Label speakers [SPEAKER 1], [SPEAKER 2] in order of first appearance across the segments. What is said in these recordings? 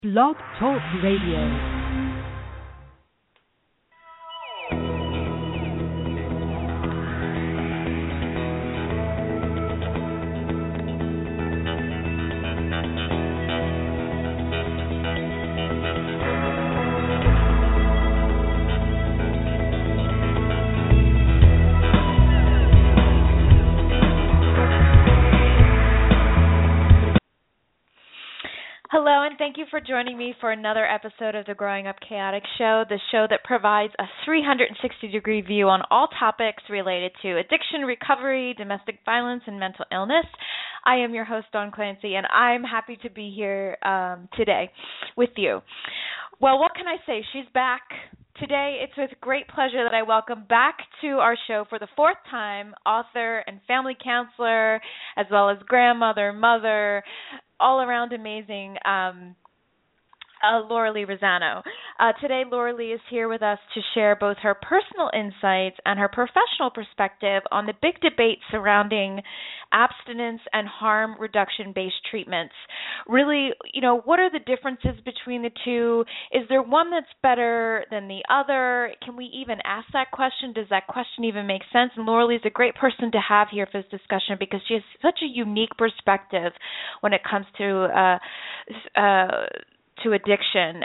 [SPEAKER 1] Blog Talk Radio.
[SPEAKER 2] Hello, and thank you for joining me for another episode of the Growing Up Chaotic Show, the show that provides a 360-degree view on all topics related to addiction, recovery, domestic violence, and mental illness. I am your host, Dawn Clancy, and I'm happy to be here today with you. Well, what can I say? She's back. Today, it's with great pleasure that I welcome back to our show for the fourth time author and family counselor, as well as grandmother, mother, all-around amazing Laura Lee Rosano. Today, Laura Lee is here with us to share both her personal insights and her professional perspective on the big debate surrounding abstinence and harm reduction-based treatments. Really, what are the differences between the two? Is there one that's better than the other? Can we even ask that question? Does that question even make sense? And Laura Lee is a great person to have here for this discussion because she has such a unique perspective when it comes to addiction.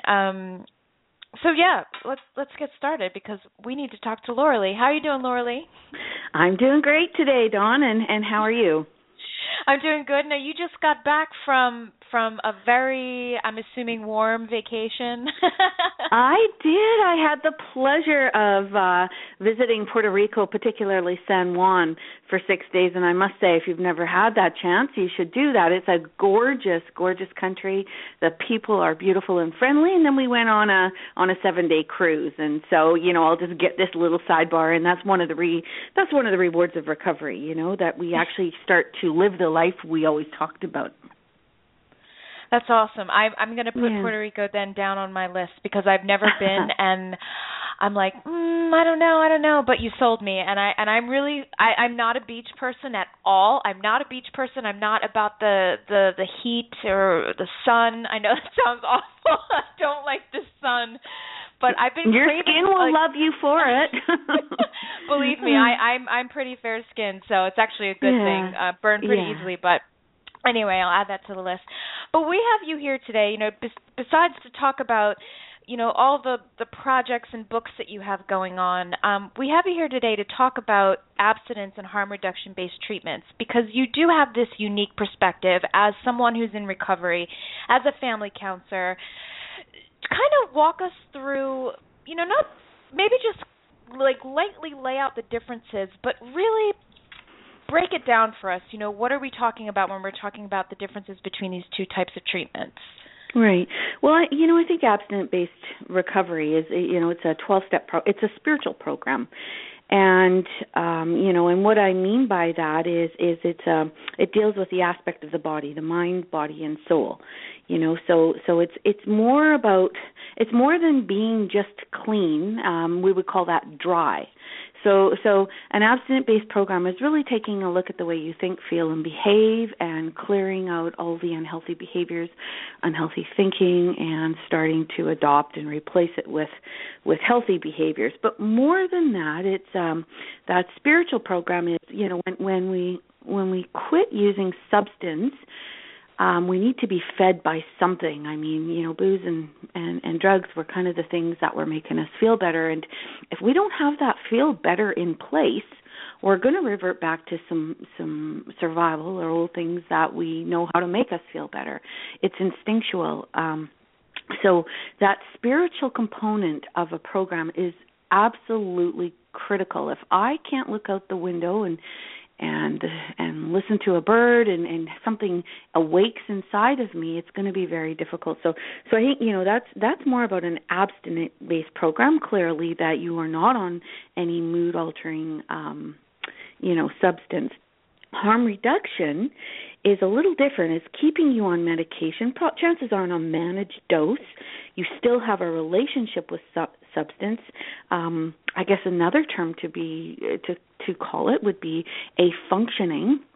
[SPEAKER 2] So yeah, let's get started because we need to talk to Laura Lee. How are you doing, Laura Lee?
[SPEAKER 3] I'm doing great today, Dawn, and how are you?
[SPEAKER 2] I'm doing good. Now, you just got back from a very, I'm assuming, warm vacation.
[SPEAKER 3] I did. I had the pleasure of visiting Puerto Rico, particularly San Juan, for 6 days. And I must say, if you've never had that chance, you should do that. It's a gorgeous, gorgeous country. The people are beautiful and friendly. And then we went on a 7-day cruise. And so, I'll just get this little sidebar, and that's one of the rewards of recovery. That we actually start to live the life we always talked about.
[SPEAKER 2] That's awesome. I'm going to put Puerto Rico then down on my list because I've never been, and I'm like, I don't know. But you sold me, and I'm not a beach person at all. I'm not a beach person. I'm not about the heat or the sun. I know that sounds awful. I don't like the sun. But I've been
[SPEAKER 3] your
[SPEAKER 2] craving,
[SPEAKER 3] skin will love you for it.
[SPEAKER 2] Believe me, I'm pretty fair skinned, so it's actually a good thing. Burn pretty easily, but anyway, I'll add that to the list. But we have you here today, besides to talk about, all the projects and books that you have going on. We have you here today to talk about abstinence and harm reduction-based treatments because you do have this unique perspective as someone who's in recovery, as a family counselor. Kind of walk us through, not maybe just like lightly lay out the differences, but really break it down for us. What are we talking about when we're talking about the differences between these two types of treatments?
[SPEAKER 3] Right. Well, I think abstinence-based recovery is, it's a 12-step it's a spiritual program. And and what I mean by that is it deals with the aspect of the body, the mind, body, and soul. So it's more than being just clean. We would call that dry. So an abstinence-based program is really taking a look at the way you think, feel, and behave, and clearing out all the unhealthy behaviors, unhealthy thinking, and starting to adopt and replace it with healthy behaviors. But more than that, it's that spiritual program is when we quit using substance. We need to be fed by something. I mean, booze and drugs were kind of the things that were making us feel better. And if we don't have that feel better in place, we're going to revert back to some survival or old things that we know how to make us feel better. It's instinctual. So that spiritual component of a program is absolutely critical. If I can't look out the window and listen to a bird and something awakes inside of me, it's going to be very difficult. So I think that's more about an abstinence-based program. Clearly, that you are not on any mood-altering substance. Harm reduction is a little different. It's keeping you on medication. Chances are on a managed dose. You still have a relationship with substance. I guess another term to call it would be a functioning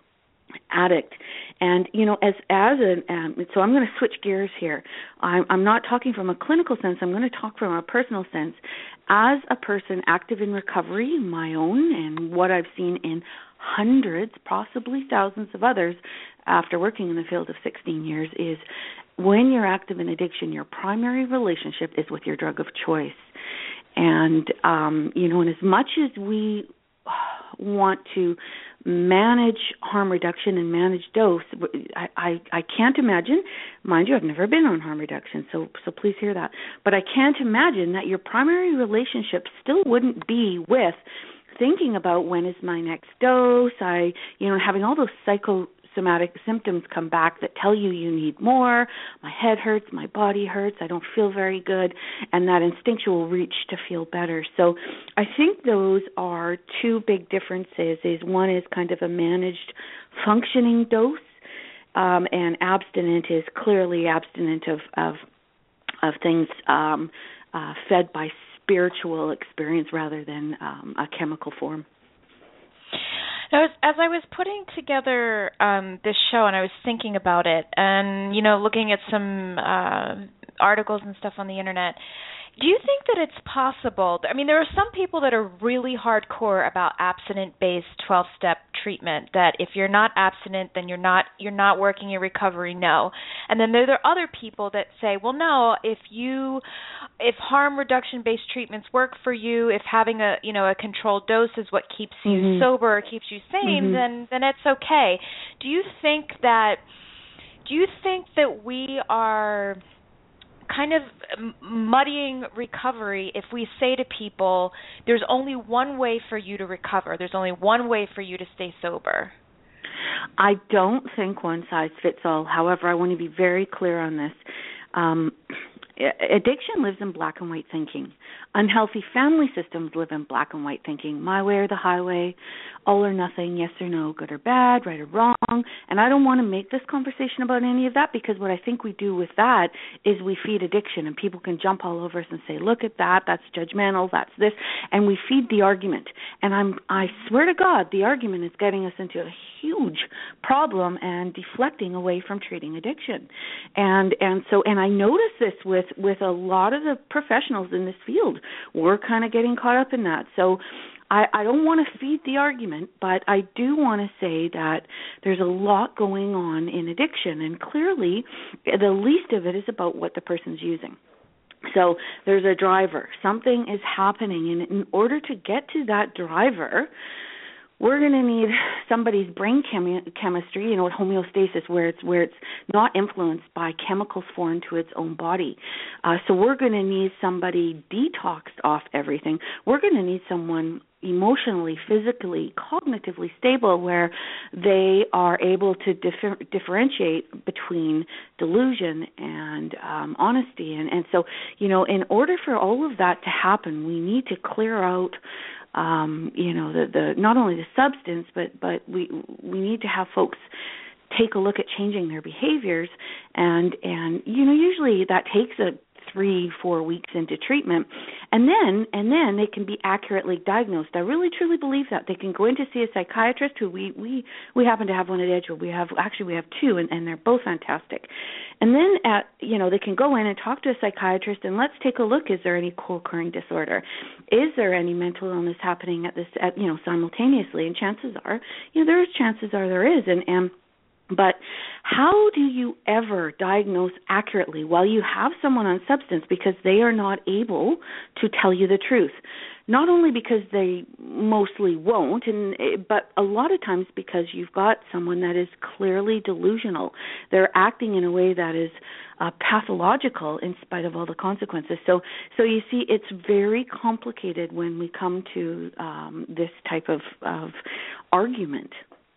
[SPEAKER 3] addict. And so I'm going to switch gears here. I'm not talking from a clinical sense. I'm going to talk from a personal sense. As a person active in recovery, my own, and what I've seen in hundreds, possibly thousands of others after working in the field of 16 years, is when you're active in addiction, your primary relationship is with your drug of choice. And, and as much as we want to manage harm reduction and manage dose, I can't imagine, mind you, I've never been on harm reduction, so please hear that, but I can't imagine that your primary relationship still wouldn't be with thinking about when is my next dose, having all those psychosomatic symptoms come back that tell you need more, my head hurts, my body hurts, I don't feel very good, and that instinctual reach to feel better. So I think those are two big differences. One is kind of a managed functioning dose, and abstinent is clearly abstinent of things fed by spiritual experience rather than a chemical form.
[SPEAKER 2] Now, as I was putting together this show and I was thinking about it and, looking at some articles and stuff on the internet, do you think that it's possible? I mean, there are some people that are really hardcore about abstinent-based 12-step treatment, that if you're not abstinent, then you're not working your recovery, no. And then there are other people that say, well, no, if harm reduction-based treatments work for you, if having a controlled dose is what keeps you sober or keeps you sane, then it's okay. Do you think that we are kind of muddying recovery if we say to people, there's only one way for you to recover, there's only one way for you to stay sober?
[SPEAKER 3] I don't think one size fits all. However, I want to be very clear on this. Addiction lives in black and white thinking. Unhealthy family systems live in black and white thinking. My way or the highway, all or nothing, yes or no, good or bad, right or wrong. And I don't want to make this conversation about any of that, because what I think we do with that is we feed addiction, and people can jump all over us and say, look at that, that's judgmental, that's this, and we feed the argument. And I swear to God, the argument is getting us into a huge problem and deflecting away from treating addiction. And I notice this with a lot of the professionals in this field. We're kind of getting caught up in that. So I don't want to feed the argument, but I do want to say that there's a lot going on in addiction, and clearly the least of it is about what the person's using. So there's a driver. Something is happening, and in order to get to that driver, we're going to need somebody's brain chemistry, homeostasis, where it's not influenced by chemicals foreign to its own body. So we're going to need somebody detoxed off everything. We're going to need someone emotionally, physically, cognitively stable, where they are able to differentiate between delusion and honesty. And so, in order for all of that to happen, we need to clear out the not only the substance, but we need to have folks take a look at changing their behaviors, and usually that takes 3-4 weeks into treatment, and then they can be accurately diagnosed. I really truly believe that they can go in to see a psychiatrist, who we happen to have one at Edgewood. We have two, and they're both fantastic. And then they can go in and talk to a psychiatrist, and let's take a look. Is there any co-occurring disorder? Is there any mental illness happening simultaneously? And chances are, there is. But how do you ever diagnose accurately while you have someone on substance, because they are not able to tell you the truth? Not only because they mostly won't, but a lot of times because you've got someone that is clearly delusional. They're acting in a way that is pathological in spite of all the consequences. So you see, it's very complicated when we come to this type of argument.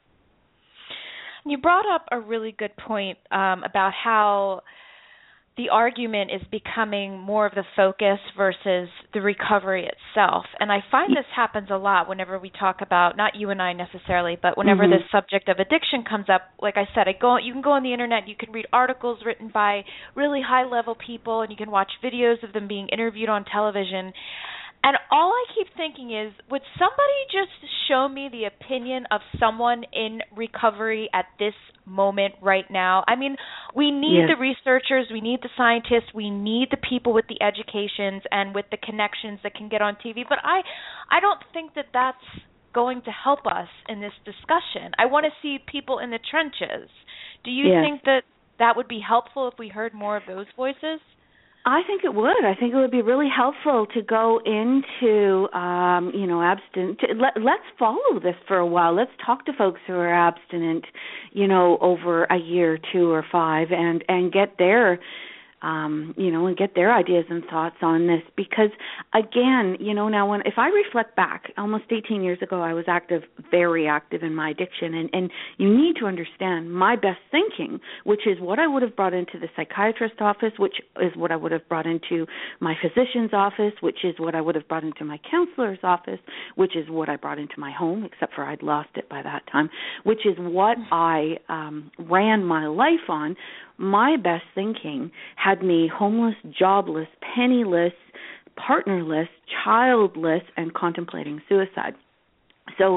[SPEAKER 2] You brought up a really good point about how the argument is becoming more of the focus versus the recovery itself. And I find this happens a lot whenever we talk about, not you and I necessarily, but whenever this subject of addiction comes up. Like I said, you can go on the internet, you can read articles written by really high-level people, and you can watch videos of them being interviewed on television. And all I keep thinking is, would somebody just show me the opinion of someone in recovery at this moment right now? I mean, we need the researchers, we need the scientists, we need the people with the educations and with the connections that can get on TV. But I don't think that that's going to help us in this discussion. I want to see people in the trenches. Do you think that would be helpful if we heard more of those voices?
[SPEAKER 3] I think it would. I think it would be really helpful to go into, abstinent. Let's follow this for a while. Let's talk to folks who are abstinent, over a year, 2 or 5, and get their and get their ideas and thoughts on this. Because, again, now if I reflect back, almost 18 years ago, I was very active in my addiction. And you need to understand my best thinking, which is what I would have brought into the psychiatrist's office, which is what I would have brought into my physician's office, which is what I would have brought into my counselor's office, which is what I brought into my home, except for I'd lost it by that time, which is what I ran my life on. My best thinking had me homeless, jobless, penniless, partnerless, childless, and contemplating suicide. So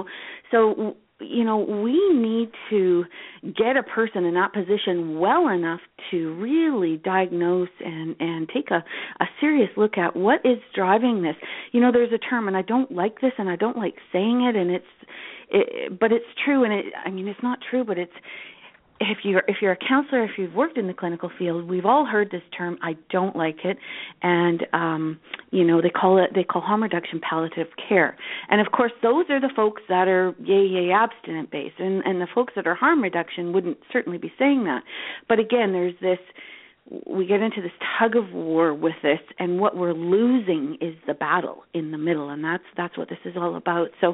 [SPEAKER 3] we need to get a person in that position well enough to really diagnose and take a serious look at what is driving this. There's a term, and I don't like this, and I don't like saying it, but it's true, and it's not true, but it's. If you're a counselor, if you've worked in the clinical field, we've all heard this term. I don't like it, and they call harm reduction palliative care. And of course, those are the folks that are abstinent based, and the folks that are harm reduction wouldn't certainly be saying that. But again, there's this. We get into this tug of war with this, and what we're losing is the battle in the middle, and that's what this is all about. So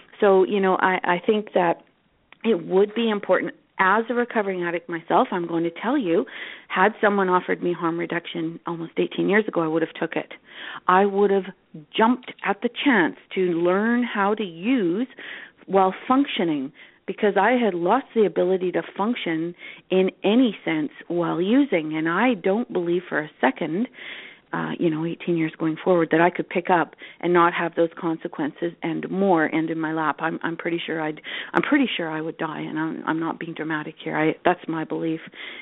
[SPEAKER 3] I think that it would be important. As a recovering addict myself, I'm going to tell you, had someone offered me harm reduction almost 18 years ago, I would have took it. I would have jumped at the chance to learn how to use while functioning, because I had lost the ability to function in any sense while using, and I don't believe for a second 18 years going forward, that I could pick up and not have those consequences and more end in my lap. I'm pretty sure I would die, and I'm not being dramatic here. That's my belief.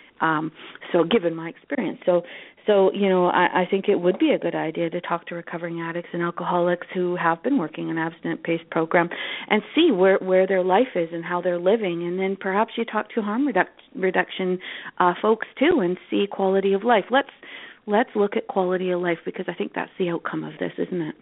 [SPEAKER 3] So given my experience, I think it would be a good idea to talk to recovering addicts and alcoholics who have been working an abstinent-based program and see where their life is and how they're living, and then perhaps you talk to harm reduction folks too and see quality of life. Let's look at quality of life, because I think that's the outcome of this, isn't it?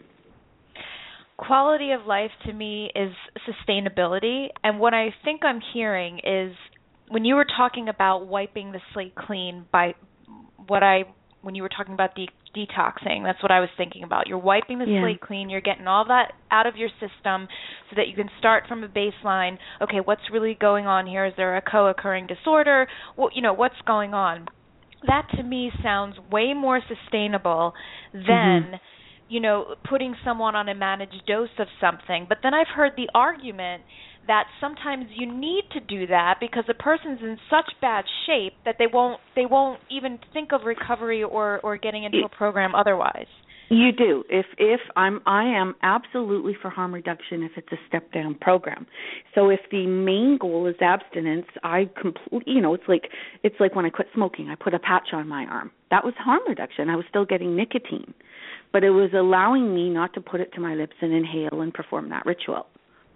[SPEAKER 2] Quality of life to me is sustainability. And what I think I'm hearing is, when you were talking about wiping the slate clean when you were talking about detoxing, that's what I was thinking about. You're wiping the slate clean. You're getting all that out of your system so that you can start from a baseline. Okay, what's really going on here? Is there a co-occurring disorder? Well, what's going on? That to me sounds way more sustainable than, putting someone on a managed dose of something. But then I've heard the argument that sometimes you need to do that because the person's in such bad shape that they won't even think of recovery or getting into a program otherwise.
[SPEAKER 3] You do. I am absolutely for harm reduction if it's a step down program. So if the main goal is abstinence, it's like when I quit smoking, I put a patch on my arm. That was harm reduction. I was still getting nicotine, but it was allowing me not to put it to my lips and inhale and perform that ritual.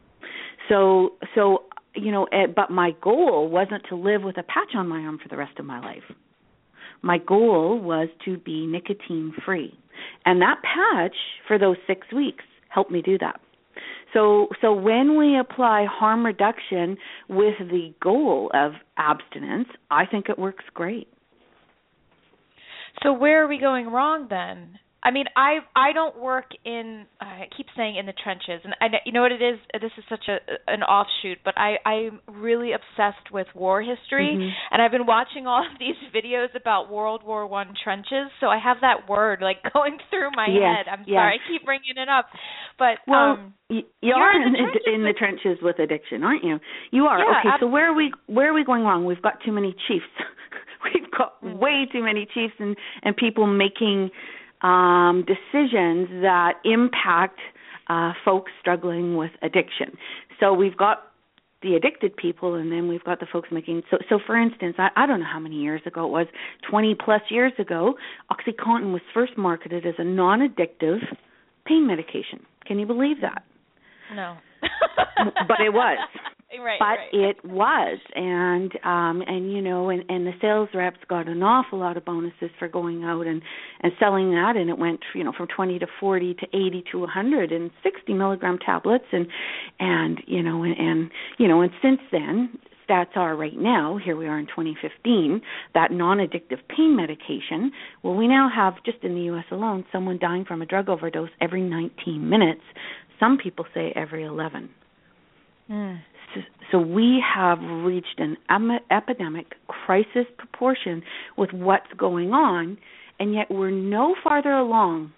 [SPEAKER 3] But my goal wasn't to live with a patch on my arm for the rest of my life. My goal was to be nicotine free. And that patch for those 6 weeks helped me do that. So when we apply harm reduction with the goal of abstinence, I think it works great.
[SPEAKER 2] So where are we going wrong then? I mean, I don't work in, I keep saying in the trenches, and you know what it is? This is such an offshoot, but I'm really obsessed with war history, and I've been watching all of these videos about World War I trenches, so I have that word going through my head. I'm sorry, I keep bringing it up. But
[SPEAKER 3] you are in the trenches with addiction, aren't you? You are.
[SPEAKER 2] Yeah,
[SPEAKER 3] okay, so where are we going wrong? We've got too many chiefs. We've got way too many chiefs and people making decisions that impact folks struggling with addiction. So we've got the addicted people, and then we've got the folks making. So for instance, I don't know how many years ago it was, 20 plus years ago, OxyContin was first marketed as a non-addictive pain medication. Can you believe that?
[SPEAKER 2] No.
[SPEAKER 3] But it was.
[SPEAKER 2] Right.
[SPEAKER 3] It was, and the sales reps got an awful lot of bonuses for going out and selling that, and it went from 20 to 40 to 80 to 160 milligram tablets, and since then, stats are right now, here we are in 2015, that non-addictive pain medication, well, we now have, just in the U.S. alone, someone dying from a drug overdose every 19 minutes. Some people say every 11. So we have reached an epidemic crisis proportion with what's going on, and yet we're no farther along,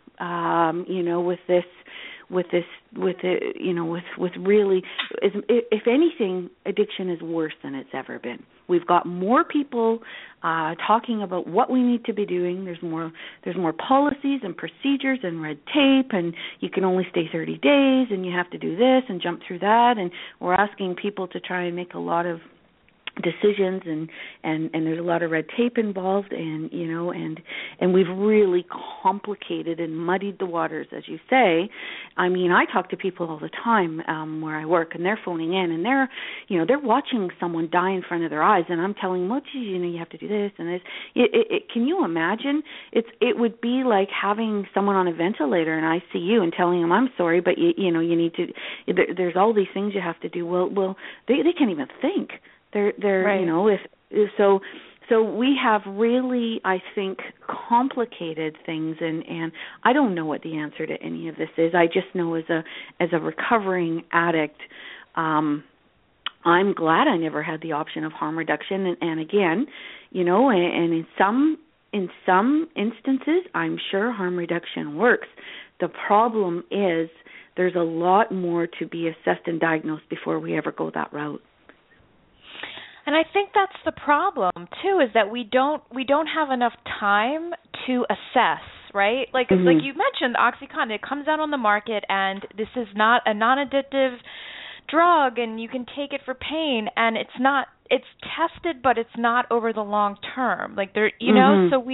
[SPEAKER 3] with really, if anything, addiction is worse than it's ever been. We've got more people talking about what we need to be doing. There's more policies and procedures and red tape, and you can only stay 30 days, and you have to do this and jump through that, and we're asking people to try and make a lot of decisions, and there's a lot of red tape involved, and we've really complicated and muddied the waters, as you say. I mean, I talk to people all the time where I work, and they're phoning in, and they're watching someone die in front of their eyes, and I'm telling them, well, geez, you have to do this and this. Can you imagine? It would be like having someone on a ventilator in ICU and telling them, I'm sorry, but you need to. There's all these things you have to do. Well, they can't even think. They're
[SPEAKER 2] right.
[SPEAKER 3] So we have really, I think, complicated things, and I don't know what the answer to any of this is. I just know as a recovering addict, I'm glad I never had the option of harm reduction, and again, and in some instances, I'm sure harm reduction works. The problem is there's a lot more to be assessed and diagnosed before we ever go that route.
[SPEAKER 2] And I think that's the problem too, is that we don't have enough time to assess, right? Like you mentioned, OxyContin, it comes out on the market, and this is not a non-addictive drug, and you can take it for pain, and it's tested, but it's not over the long term. Like so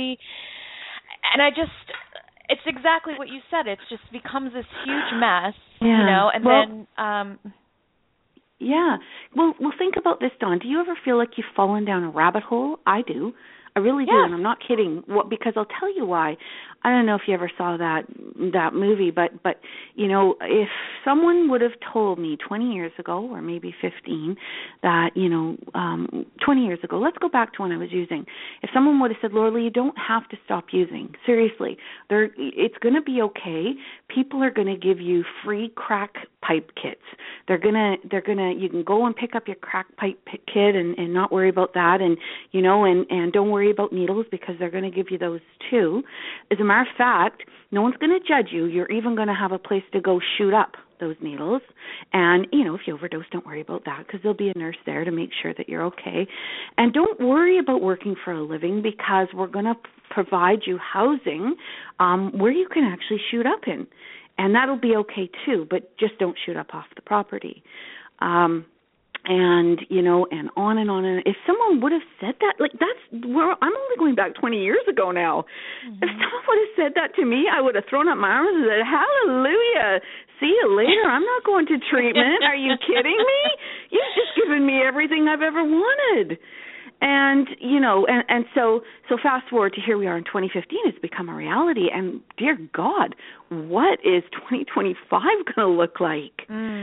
[SPEAKER 2] it's exactly what you said. It just becomes this huge mess, then.
[SPEAKER 3] Yeah. Well, think about this, Dawn. Do you ever feel like you've fallen down a rabbit hole? I do. I really do, and I'm not kidding. Because I'll tell you why. I don't know if you ever saw that movie, but if someone would have told me 20 years ago, or maybe 15, that 20 years ago, let's go back to when I was using. If someone would have said, Laura, you don't have to stop using. Seriously, it's going to be okay. People are going to give you free crack pipe kits. You can go and pick up your crack pipe kit and not worry about that, and don't worry about needles, because they're going to give you those too. As a matter of fact, no one's going to judge you. You're even going to have a place to go shoot up those needles. And, if you overdose, don't worry about that, because there'll be a nurse there to make sure that you're okay. And don't worry about working for a living, because we're going to provide you housing where you can actually shoot up in. And that'll be okay too, but just don't shoot up off the property. And on and on. And if someone would have said that, I'm only going back 20 years ago now. Mm-hmm. If someone would have said that to me, I would have thrown up my arms and said, hallelujah, see you later. I'm not going to treatment. Are you kidding me? You've just given me everything I've ever wanted. And, and so fast forward to here we are in 2015, it's become a reality. And dear God, what is 2025 going to look like?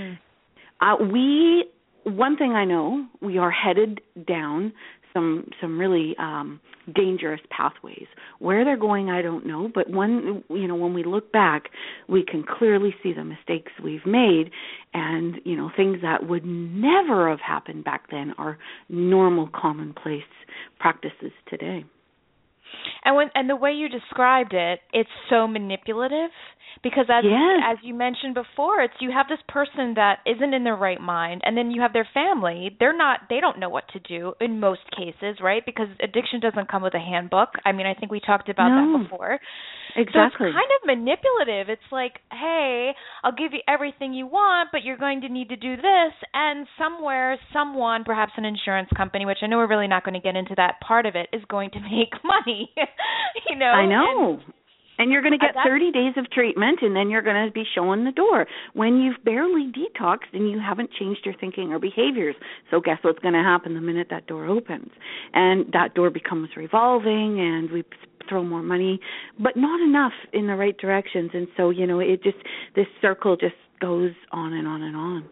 [SPEAKER 3] One thing I know, we are headed down some really dangerous pathways. Where they're going, I don't know. But when we look back, we can clearly see the mistakes we've made, and things that would never have happened back then are normal, commonplace practices today.
[SPEAKER 2] And the way you described it, it's so manipulative. Because as you mentioned before, you have this person that isn't in their right mind, and then you have their family. They don't know what to do in most cases, right? Because addiction doesn't come with a handbook. I mean, I think we talked about that before.
[SPEAKER 3] Exactly.
[SPEAKER 2] So it's kind of manipulative. It's like, hey, I'll give you everything you want, but you're going to need to do this. And somewhere, someone, perhaps an insurance company, which I know we're really not going to get into that part of it, is going to make money.
[SPEAKER 3] I know. And you're going to get 30 days of treatment, and then you're going to be showing the door when you've barely detoxed and you haven't changed your thinking or behaviors. So guess what's going to happen the minute that door opens? And that door becomes revolving, and we throw more money, but not enough in the right directions. And so, it just, this circle just goes on and on and on.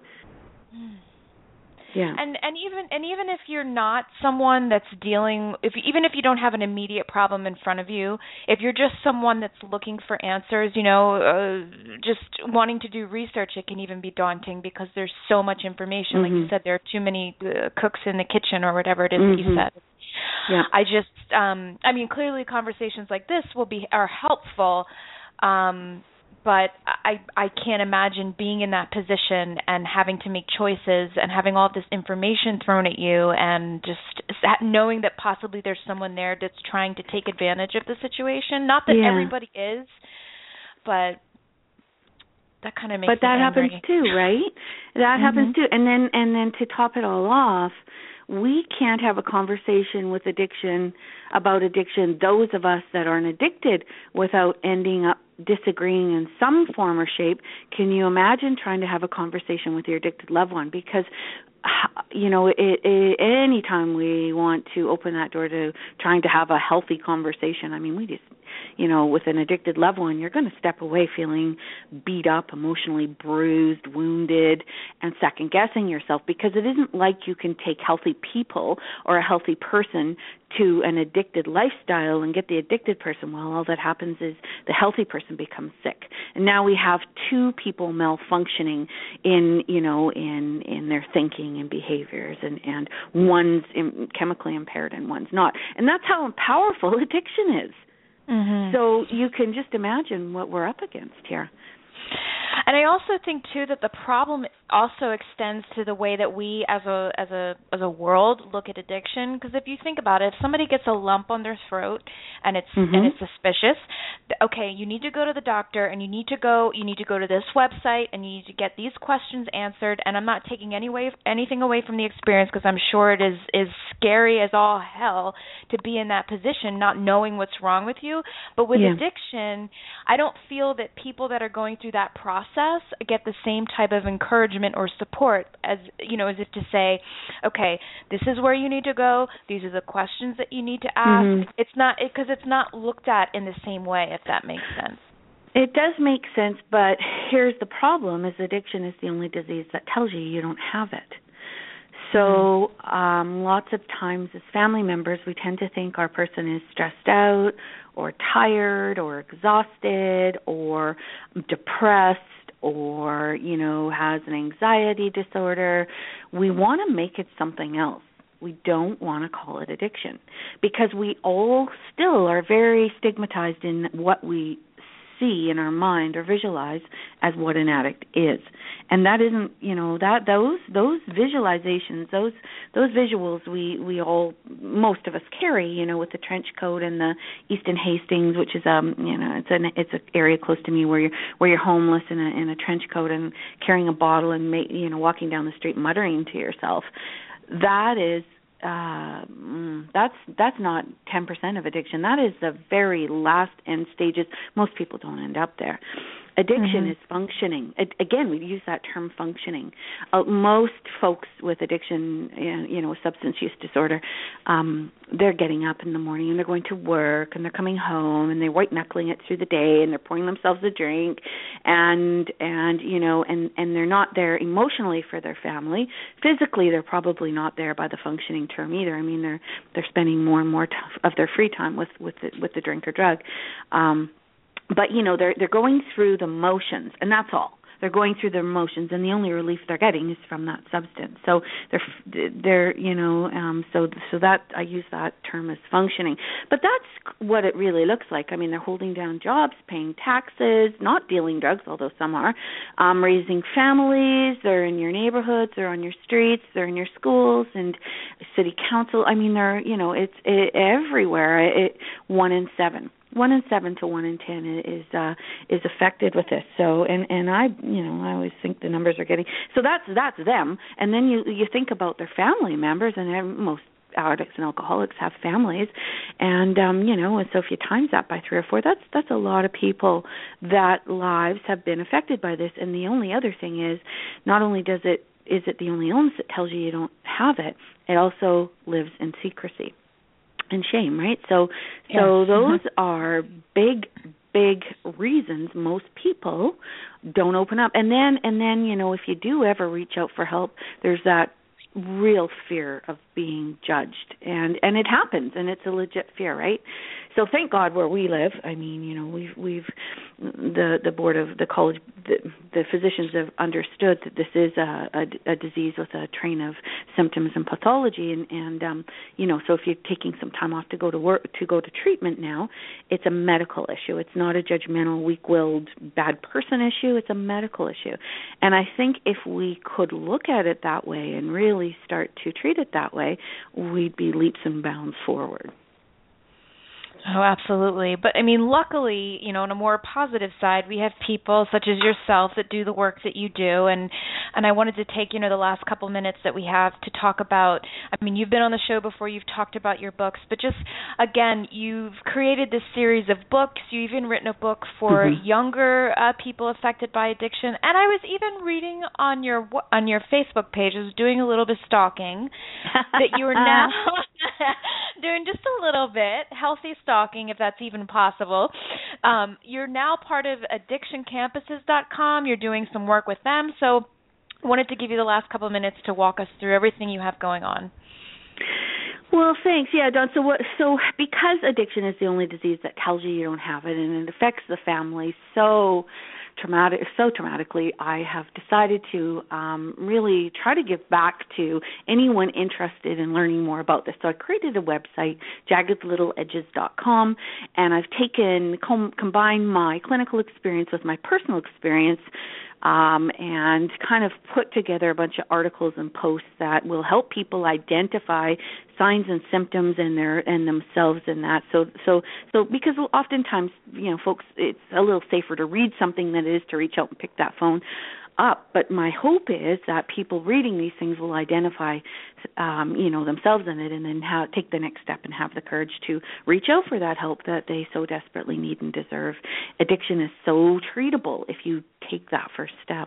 [SPEAKER 3] Yeah.
[SPEAKER 2] And even if you're not someone that's dealing, even if you don't have an immediate problem in front of you, if you're just someone that's looking for answers, just wanting to do research, it can even be daunting because there's so much information. Like you said, there are too many cooks in the kitchen, or whatever it is that you said.
[SPEAKER 3] Yeah.
[SPEAKER 2] Clearly conversations like this are helpful. But I can't imagine being in that position and having to make choices and having all this information thrown at you and just knowing that possibly there's someone there that's trying to take advantage of the situation. Not that everybody is, but that kind of makes me angry. But
[SPEAKER 3] that happens too, right? That happens too. And then to top it all off, we can't have a conversation with about addiction, those of us that aren't addicted, without ending up disagreeing in some form or shape. Can you imagine trying to have a conversation with your addicted loved one? Because any time we want to open that door to trying to have a healthy conversation, we just, with an addicted loved one, you're going to step away feeling beat up, emotionally bruised, wounded, and second-guessing yourself, because it isn't like you can take healthy people or a healthy person to an addicted lifestyle and get the addicted person. Well, all that happens is the healthy person becomes sick. And now we have two people malfunctioning in their thinking and behaviors, and one's chemically impaired and one's not. And that's how powerful addiction is. So you can just imagine what we're up against here.
[SPEAKER 2] And I also think too that the problem also extends to the way that we as a world look at addiction, because if you think about it, if somebody gets a lump on their throat and it's suspicious, okay, you need to go to the doctor, and you need to go to this website, and you need to get these questions answered. And I'm not taking anything away from the experience, because I'm sure it is scary as all hell to be in that position, not knowing what's wrong with you. But with addiction, I don't feel that people that are going through that process get the same type of encouragement or support as if to say, okay, this is where you need to go, these are the questions that you need to ask. It's not, because it's not looked at in the same way, if that makes sense.
[SPEAKER 3] It does make sense, but here's the problem: is addiction is the only disease that tells you don't have it. So lots of times as family members, we tend to think our person is stressed out or tired or exhausted or depressed or, has an anxiety disorder. We want to make it something else. We don't want to call it addiction, because we all still are very stigmatized in what we see in our mind or visualize as what an addict is. And that isn't, those visualizations, those visuals we all, most of us carry, with the trench coat and the Easton Hastings, which is it's an area close to me where you're homeless in a trench coat and carrying a bottle and walking down the street muttering to yourself. That is that's not 10% of addiction. That is the very last end stages. Most people don't end up there. Addiction is functioning. Again, we use that term functioning. Most folks with addiction, substance use disorder, they're getting up in the morning and they're going to work and they're coming home and they're white-knuckling it through the day and they're pouring themselves a drink and they're not there emotionally for their family. Physically, they're probably not there by the functioning term either. I mean, they're spending more and more of their free time with the drink or drug. But they're going through the motions, and that's all. They're going through their motions, and the only relief they're getting is from that substance. So so that I use that term as functioning. But that's what it really looks like. I mean, they're holding down jobs, paying taxes, not dealing drugs, although some are, raising families. They're in your neighborhoods, they're on your streets, they're in your schools and city council. I mean, it's everywhere. 1 in 7. 1 in 7 to 1 in 10 is affected with this. So and I I always think the numbers are getting, so that's them. And then you think about their family members, and most addicts and alcoholics have families, and and so if you times that by 3 or 4, that's a lot of people that lives have been affected by this. And the only other thing is, not only is it the only illness that tells you don't have it, it also lives in secrecy and shame, right? So those are big reasons most people don't open up. And then if you do ever reach out for help, there's that real fear of being judged, and it happens, and it's a legit fear, right? So thank God where we live, I mean, we've the board of the college, the physicians have understood that this is a disease with a train of symptoms and pathology, and so if you're taking some time off to go to work, to go to treatment now, it's a medical issue. It's not a judgmental, weak-willed, bad person issue. It's a medical issue. And I think if we could look at it that way and really start to treat it that way, we'd be leaps and bounds forward.
[SPEAKER 2] Oh, absolutely. But, I mean, luckily, on a more positive side, we have people such as yourself that do the work that you do. And I wanted to take, the last couple minutes that we have to talk about, I mean, you've been on the show before, you've talked about your books, but just, again, you've created this series of books. You've even written a book for younger people affected by addiction. And I was even reading on your Facebook page, I was doing a little bit of stalking, that you are now doing just a little bit, healthy stalking, if that's even possible. You're now part of addictioncampuses.com. You're doing some work with them. So I wanted to give you the last couple of minutes to walk us through everything you have going on.
[SPEAKER 3] Well, thanks. Yeah, Dawn. So because addiction is the only disease that tells you don't have it, and it affects the family so traumatically, I have decided to really try to give back to anyone interested in learning more about this. So I created a website, jaggedlittleedges.com, and I've combined my clinical experience with my personal experience, and kind of put together a bunch of articles and posts that will help people identify signs and symptoms in themselves in that. So because oftentimes, folks, it's a little safer to read something than it is to reach out and pick that phone up. But my hope is that people reading these things will identify, themselves in it, and then take the next step and have the courage to reach out for that help that they so desperately need and deserve. Addiction is so treatable if you take that first step.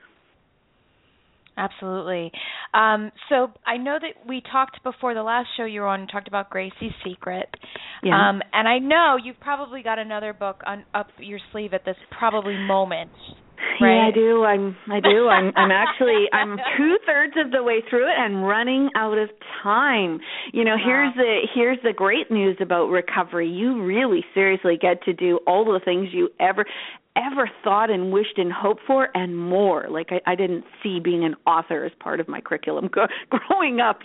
[SPEAKER 2] Absolutely. So I know that we talked before the last show you were on, talked about Gracie's Secret.
[SPEAKER 3] Yeah.
[SPEAKER 2] And I know you've probably got another book up your sleeve at this probably moment. Right?
[SPEAKER 3] Yeah, I do. I'm actually 2/3 of the way through it and running out of time. Wow. Here's the great news about recovery. You really seriously get to do all the things you ever thought and wished and hoped for, and more. Like I didn't see being an author as part of my curriculum growing up,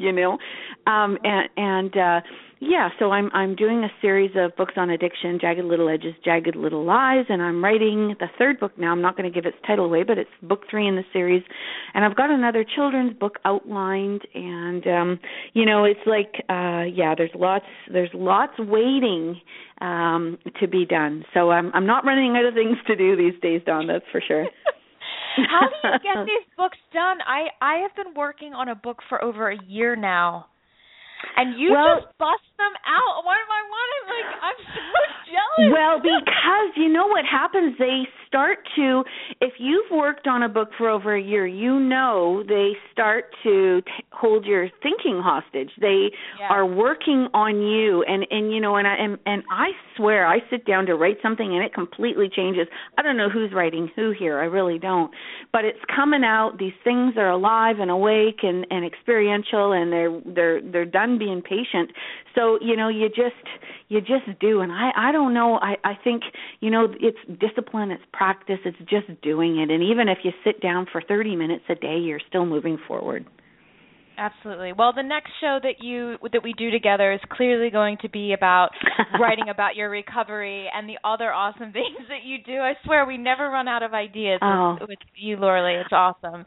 [SPEAKER 3] so I'm doing a series of books on addiction, Jagged Little Edges, Jagged Little Lies, and I'm writing the third book now. I'm not going to give its title away, but it's book 3 in the series. And I've got another children's book outlined, and it's like there's lots waiting to be done. So I'm not running out of things to do these days, Dawn, that's for sure.
[SPEAKER 2] How do you get these books done? I have been working on a book for over a year now. And you just bust them out. What am I wanting? I'm so jealous.
[SPEAKER 3] Well, because you know what happens, they start to, if you've worked on a book for over a year, they start to hold your thinking hostage. They are working on you, and I swear, I sit down to write something and it completely changes. I don't know who's writing who here. I really don't. But it's coming out. These things are alive and awake and experiential, and they're done being patient. So you just do. And I don't know. I think it's discipline, it's practice, it's just doing it. And even if you sit down for 30 minutes a day, you're still moving forward.
[SPEAKER 2] Absolutely. Well, the next show that we do together is clearly going to be about writing about your recovery and the other awesome things that you do. I swear we never run out of ideas with you, Laura Lee. It's awesome.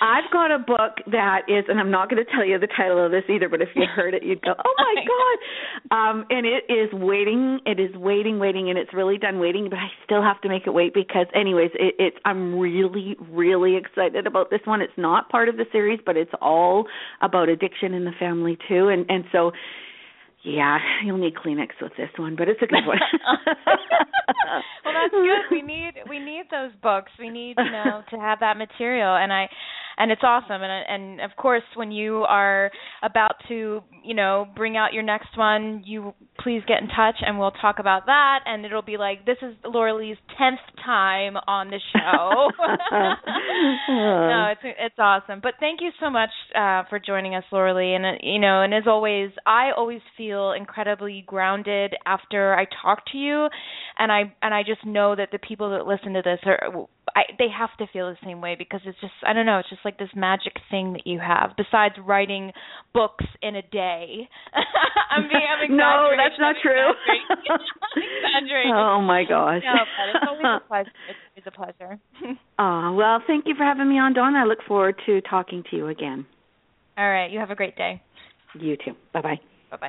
[SPEAKER 3] I've got a book that is, and I'm not going to tell you the title of this either, but if you heard it, you'd go, oh, my God. And it is waiting. It is waiting, and it's really done waiting, but I still have to make it wait because, anyways, I'm really, really excited about this one. It's not part of the series, but it's all about addiction in the family, too. And so, yeah, you'll need Kleenex with this one, but it's a good one.
[SPEAKER 2] Well, that's good. We need those books. We need, to have that material, and it's awesome. And of course, when you are about to, bring out your next one, you please get in touch, and we'll talk about that. And it'll be like, this is Laura Lee's 10th time on the show. No, it's awesome. But thank you so much for joining us, Laura Lee. And and as always, I always feel incredibly grounded after I talk to you, and I just know that the people that listen to this they have to feel the same way, because it's just, I don't know, it's just like this magic thing that you have, besides writing books in a day. I'm exaggerating.
[SPEAKER 3] No, that's not true.
[SPEAKER 2] Exaggerating.
[SPEAKER 3] Oh, my gosh.
[SPEAKER 2] No, but it's always a pleasure. It's a pleasure.
[SPEAKER 3] Well, thank you for having me on, Dawn. I look forward to talking to you again.
[SPEAKER 2] All right. You have a great day.
[SPEAKER 3] You too. Bye-bye.
[SPEAKER 2] Bye-bye.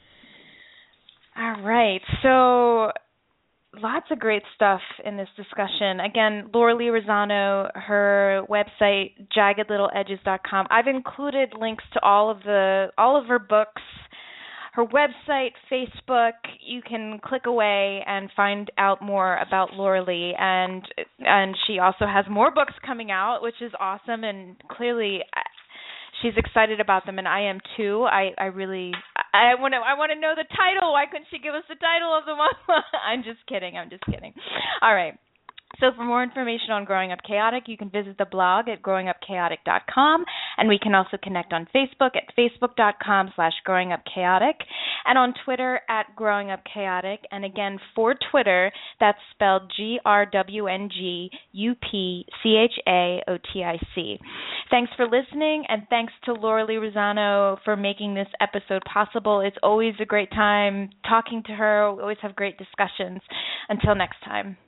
[SPEAKER 2] All right. So lots of great stuff in this discussion. Again, Laura Lee Rosano, her website, jaggedlittleedges.com. I've included links to all of her books, her website, Facebook. You can click away and find out more about Laura Lee, and she also has more books coming out, which is awesome, and clearly she's excited about them, and I am too. I want to know the title. Why couldn't she give us the title of the one? I'm just kidding. All right. So for more information on Growing Up Chaotic, you can visit the blog at growingupchaotic.com, and we can also connect on Facebook at facebook.com/growingupchaotic, and on Twitter at growingupchaotic. And again, for Twitter, that's spelled GRWNGUPCHAOTIC. Thanks for listening, and thanks to Laura Lee Rosano for making this episode possible. It's always a great time talking to her. We always have great discussions. Until next time.